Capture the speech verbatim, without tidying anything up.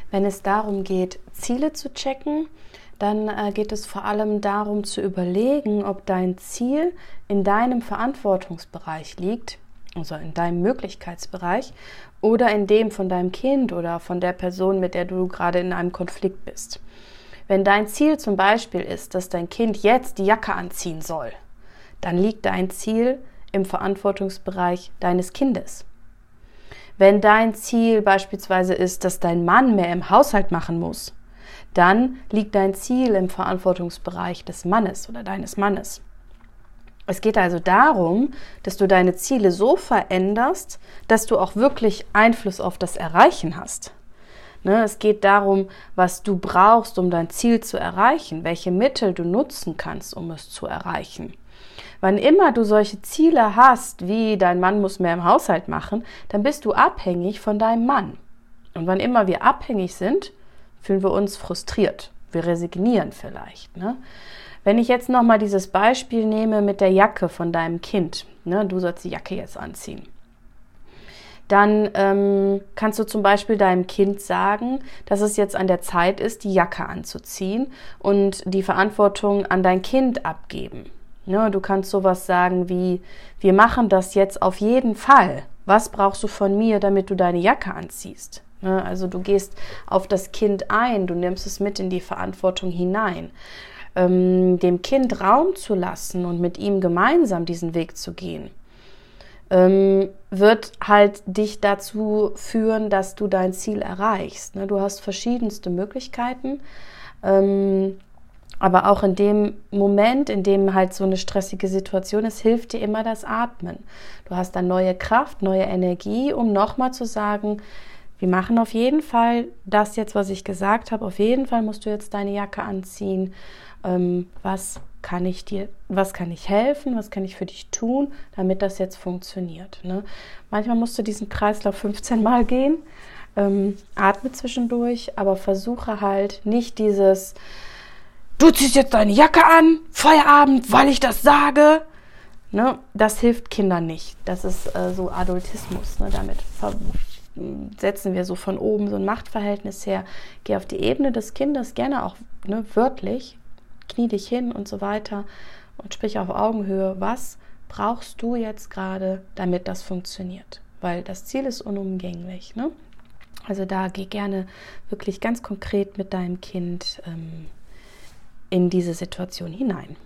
Wenn es darum geht, Ziele zu checken, dann äh, geht es vor allem darum zu überlegen, ob dein Ziel in deinem Verantwortungsbereich liegt, also in deinem Möglichkeitsbereich, oder in dem von deinem Kind oder von der Person, mit der du gerade in einem Konflikt bist. Wenn dein Ziel zum Beispiel ist, dass dein Kind jetzt die Jacke anziehen soll, dann liegt dein Ziel im Verantwortungsbereich deines Kindes. Wenn dein Ziel beispielsweise ist, dass dein Mann mehr im Haushalt machen muss, dann liegt dein Ziel im Verantwortungsbereich des Mannes oder deines Mannes. Es geht also darum, dass du deine Ziele so veränderst, dass du auch wirklich Einfluss auf das Erreichen hast. Ne, es geht darum, was du brauchst, um dein Ziel zu erreichen, welche Mittel du nutzen kannst, um es zu erreichen. Wann immer du solche Ziele hast, wie dein Mann muss mehr im Haushalt machen, dann bist du abhängig von deinem Mann. Und wann immer wir abhängig sind, fühlen wir uns frustriert. Wir resignieren vielleicht. Ne? Wenn ich jetzt nochmal dieses Beispiel nehme mit der Jacke von deinem Kind, ne, du sollst die Jacke jetzt anziehen, dann ähm, kannst du zum Beispiel deinem Kind sagen, dass es jetzt an der Zeit ist, die Jacke anzuziehen und die Verantwortung an dein Kind abgeben. Ne, du kannst sowas sagen wie, wir machen das jetzt auf jeden Fall. Was brauchst du von mir, damit du deine Jacke anziehst? Ne, also du gehst auf das Kind ein, du nimmst es mit in die Verantwortung hinein. Ähm, dem Kind Raum zu lassen und mit ihm gemeinsam diesen Weg zu gehen, ähm, wird halt dich dazu führen, dass du dein Ziel erreichst. Ne? Du hast verschiedenste Möglichkeiten, ähm, aber auch in dem Moment, in dem halt so eine stressige Situation ist, hilft dir immer das Atmen. Du hast dann neue Kraft, neue Energie, um nochmal zu sagen, wir machen auf jeden Fall das jetzt, was ich gesagt habe. Auf jeden Fall musst du jetzt deine Jacke anziehen. Ähm, was kann ich dir, was kann ich helfen, was kann ich für dich tun, damit das jetzt funktioniert. Ne? Manchmal musst du diesen Kreislauf fünfzehn Mal gehen, ähm, atme zwischendurch, aber versuche halt nicht dieses, du ziehst jetzt deine Jacke an, Feierabend, weil ich das sage. Ne? Das hilft Kindern nicht. Das ist äh, so Adultismus. Ne? Damit ver- setzen wir so von oben so ein Machtverhältnis her. Geh auf die Ebene des Kindes, gerne auch ne, wörtlich, knie dich hin und so weiter und sprich auf Augenhöhe, was brauchst du jetzt gerade, damit das funktioniert? Weil das Ziel ist unumgänglich. Ne? Also da geh gerne wirklich ganz konkret mit deinem Kind ähm, in diese Situation hinein.